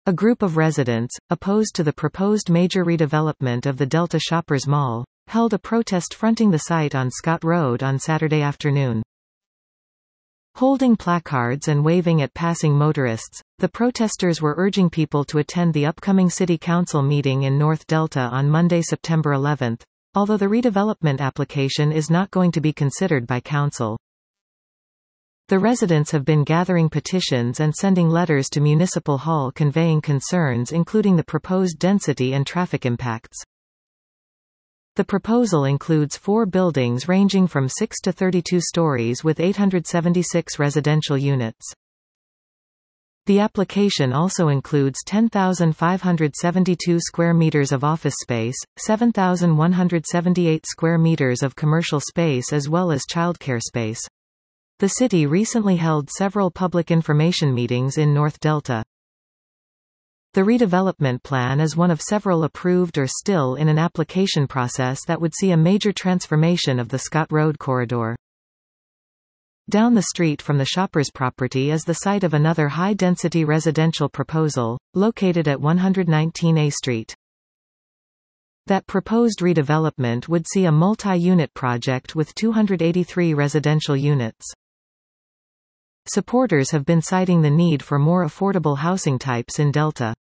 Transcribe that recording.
A group of residents, opposed to the proposed major redevelopment of the Delta Shoppers Mall, held a protest fronting the site on Scott Road on Saturday afternoon. Holding placards and waving at passing motorists, the protesters were urging people to attend the upcoming City Council meeting in North Delta on Monday, September 11, although the redevelopment application is not going to be considered by Council. The residents have been gathering petitions and sending letters to Municipal Hall conveying concerns including the proposed density and traffic impacts. The proposal includes 4 buildings ranging from 6 to 32 stories with 876 residential units. The application also includes 10,572 square meters of office space, 7,178 square meters of commercial space as well as childcare space. The city recently held several public information meetings in North Delta. The redevelopment plan is one of several approved or still in an application process that would see a major transformation of the Scott Road corridor. Down the street from the Shoppers property is the site of another high-density residential proposal, located at 119 A Street. That proposed redevelopment would see a multi-unit project with 283 residential units. Supporters have been citing the need for more affordable housing types in Delta.